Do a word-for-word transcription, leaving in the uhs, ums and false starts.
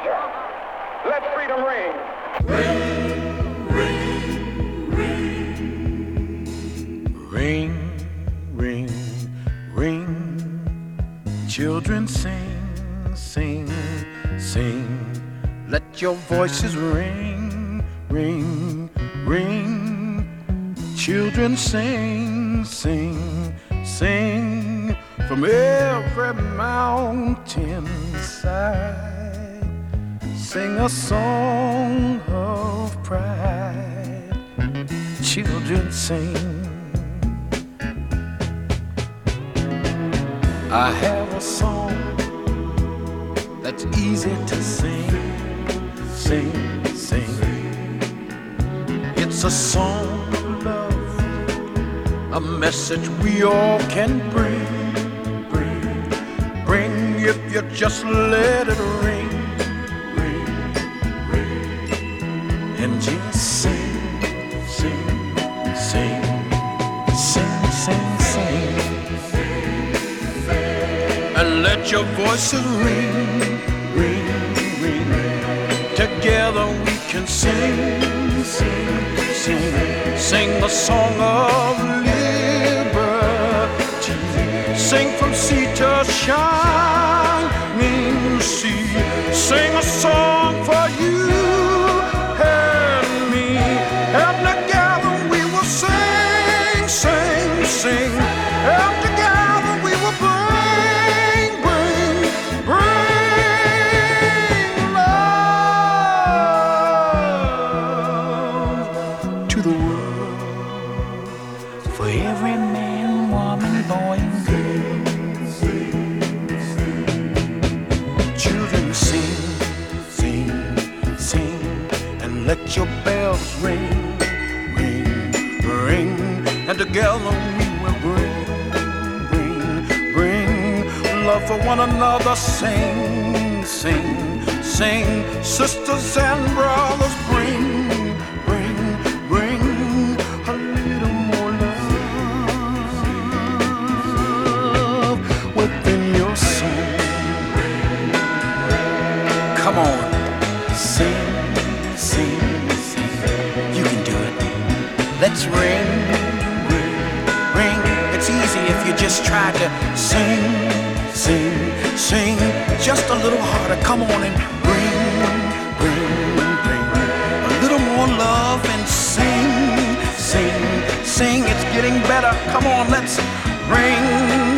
culture. Let freedom ring. Ring, ring, ring. Children sing, sing, sing. Let your voices ring, ring, ring. Children sing, sing, sing. From every mountain side, sing a song of pride. Children sing. I have a song that's easy to sing, sing, sing. It's a song of love, a message we all can bring, bring, bring if you just let it ring, ring, ring, and just sing, sing, sing, sing, sing, sing. And let your voices ring, ring, ring. Together we can sing, sing, sing. Sing the song of liberty. Sing from sea to shining sea. Sing a song for you and me. And together we will sing, sing, sing. And together we will bring. Let your bells ring, ring, ring, and together we will bring, bring, bring love for one another. Sing, sing, sing, sisters and brothers, bring, bring, bring a little more love within your soul. Come on, sing. Sing, sing, you can do it. Let's ring, ring, ring. It's easy if you just try to sing, sing, sing. Just a little harder. Come on and bring, bring, bring a little more love and sing, sing, sing. It's getting better. Come on, let's ring.